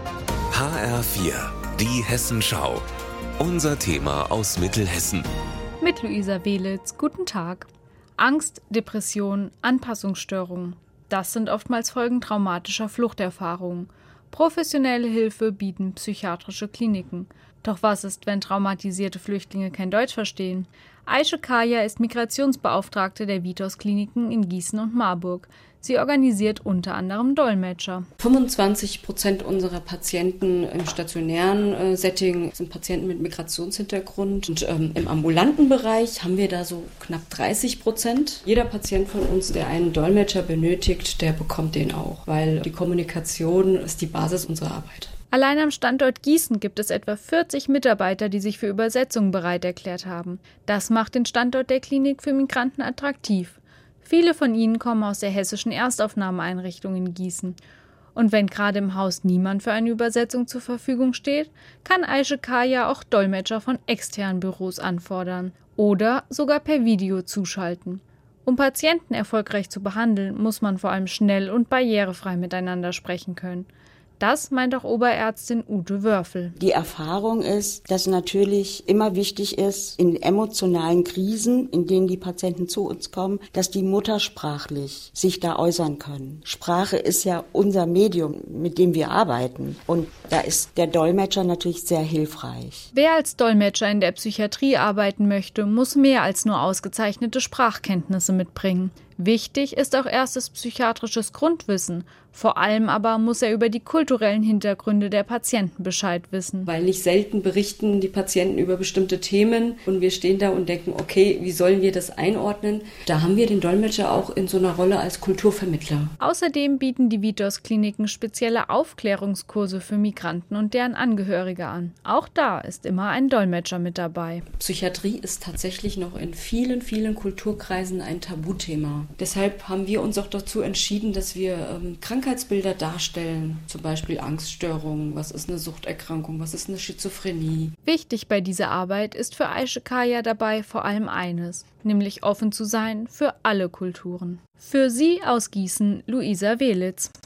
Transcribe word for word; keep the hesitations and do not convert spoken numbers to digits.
H R vier, die Hessenschau. Unser Thema aus Mittelhessen. Mit Luisa Welitz, guten Tag. Angst, Depression, Anpassungsstörungen. Das sind oftmals Folgen traumatischer Fluchterfahrungen. Professionelle Hilfe bieten psychiatrische Kliniken. Doch was ist, wenn traumatisierte Flüchtlinge kein Deutsch verstehen? Aische Kaya ist Migrationsbeauftragte der Vitos-Kliniken in Gießen und Marburg. Sie organisiert unter anderem Dolmetscher. fünfundzwanzig Prozent unserer Patienten im stationären äh, Setting sind Patienten mit Migrationshintergrund. Und ähm, im ambulanten Bereich haben wir da so knapp dreißig Prozent. Jeder Patient von uns, der einen Dolmetscher benötigt, der bekommt den auch, weil die Kommunikation ist die Basis unserer Arbeit. Allein am Standort Gießen gibt es etwa vierzig Mitarbeiter, die sich für Übersetzungen bereit erklärt haben. Das macht den Standort der Klinik für Migranten attraktiv. Viele von ihnen kommen aus der hessischen Erstaufnahmeeinrichtung in Gießen. Und wenn gerade im Haus niemand für eine Übersetzung zur Verfügung steht, kann Aische Kaya auch Dolmetscher von externen Büros anfordern oder sogar per Video zuschalten. Um Patienten erfolgreich zu behandeln, muss man vor allem schnell und barrierefrei miteinander sprechen können. Das meint auch Oberärztin Ute Wörfel. Die Erfahrung ist, dass natürlich immer wichtig ist, in emotionalen Krisen, in denen die Patienten zu uns kommen, dass die muttersprachlich sich da äußern können. Sprache ist ja unser Medium, mit dem wir arbeiten. Und da ist der Dolmetscher natürlich sehr hilfreich. Wer als Dolmetscher in der Psychiatrie arbeiten möchte, muss mehr als nur ausgezeichnete Sprachkenntnisse mitbringen. Wichtig ist auch erstes psychiatrisches Grundwissen. Vor allem aber muss er über die kulturellen Hintergründe der Patienten Bescheid wissen. Weil nicht selten berichten die Patienten über bestimmte Themen und wir stehen da und denken, okay, wie sollen wir das einordnen? Da haben wir den Dolmetscher auch in so einer Rolle als Kulturvermittler. Außerdem bieten die Vitos-Kliniken spezielle Aufklärungskurse für Migranten und deren Angehörige an. Auch da ist immer ein Dolmetscher mit dabei. Psychiatrie ist tatsächlich noch in vielen, vielen Kulturkreisen ein Tabuthema. Deshalb haben wir uns auch dazu entschieden, dass wir ähm, Krankheitsbilder darstellen, zum Beispiel Angststörungen, was ist eine Suchterkrankung, was ist eine Schizophrenie. Wichtig bei dieser Arbeit ist für Aische Kaya dabei vor allem eines, nämlich offen zu sein für alle Kulturen. Für sie aus Gießen, Luisa Welitz.